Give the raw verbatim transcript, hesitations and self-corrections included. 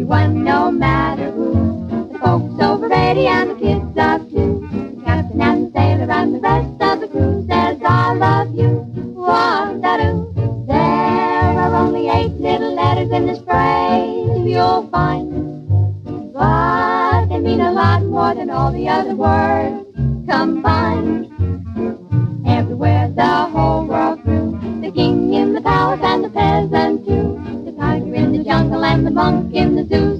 everyone, no matter who. The folks over eighty and the kids of two. The captain and the sailor and the rest of the crew says, I love you, wah-da-doo. There are only eight little letters in this phrase, you'll find. But they mean a lot more than all the other words combined. Everywhere, the whole world through, the king in the palace and the peasant too, the tiger in the jungle and the monk in the zoo.